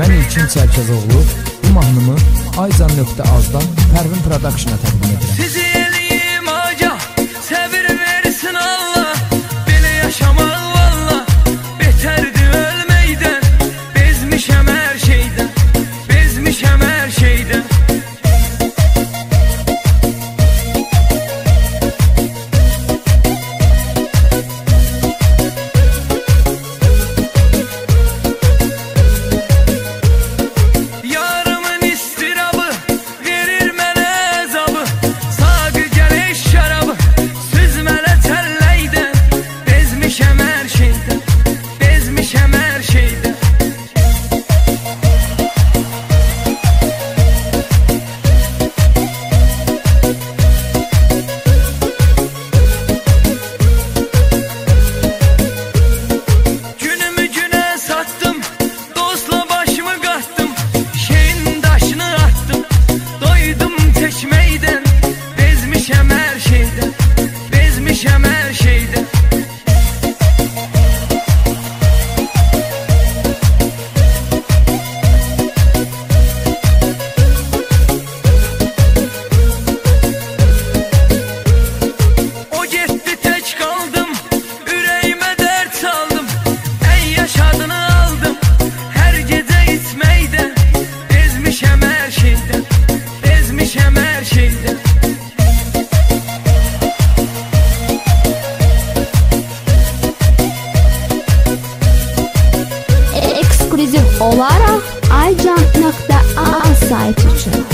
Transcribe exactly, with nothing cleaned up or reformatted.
Mən İlkin Çərkəzoğlu bu mahnımı aycan.azdan Pərvin Production'a təqdim edirəm. Sizi eləyim agah, səbir versin Allah, belə yaşamaq valla betərdir ölməkdən. Bezmişəm hər şeydən, bezmişəm hər şeydən. Ekskluziv olaraq aycan.az saytı üçün.